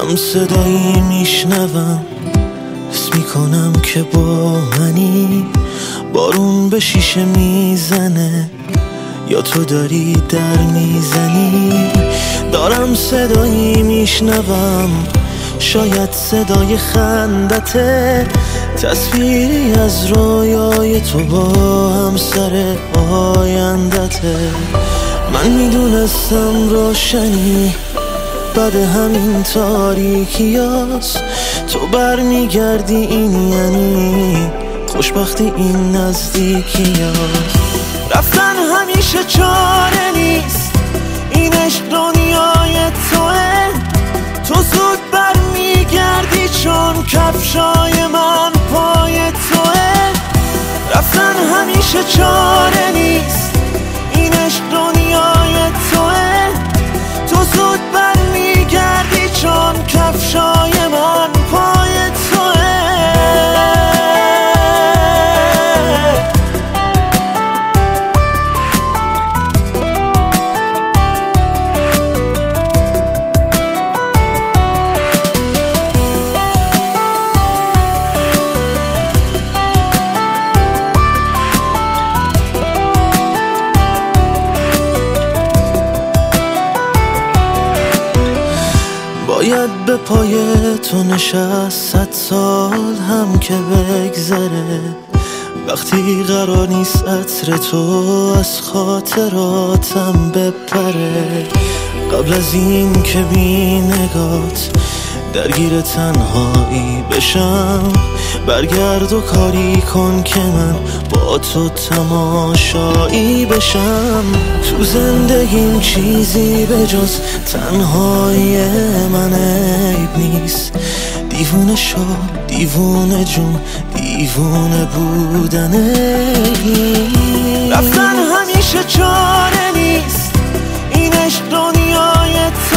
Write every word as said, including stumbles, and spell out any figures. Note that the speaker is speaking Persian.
هم صدایی میشنوم، حس میکنم که با منی. بارون به شیشه میزنه یا تو داری در میزنی. دارم صدایی میشنوم، شاید صدای خندته، تصویری از رویای تو با همسر آیندته. من میدونستم روشنی بعد همین تاریکیاست، تو بر میگردی این یعنی خوشبختی این نزدیکیاست. رفتن همیشه چاره نیست، این عشق دنیای توه، تو زود بر میگردی چون کفشای من پای توه. رفتن همیشه چاره نیست، این عشق دنیای توه، تو زود بر میگردی چون کفشای من پای توه. باید به پای تو نشست صد سال هم که بگذره، وقتی قرار نیست عطر تو از خاطراتم بپره. قبل از این که بی نگات درگیر تنهایی بشم، برگرد و کاری کن که من با تو تماشایی بشم. تو زندگیم چیزی به جز تنهایی من عیب نیست، دیوونه شو دیوونه جون دیوونه بودنه. رفتن همیشه چاره نیست، این عشق دنیای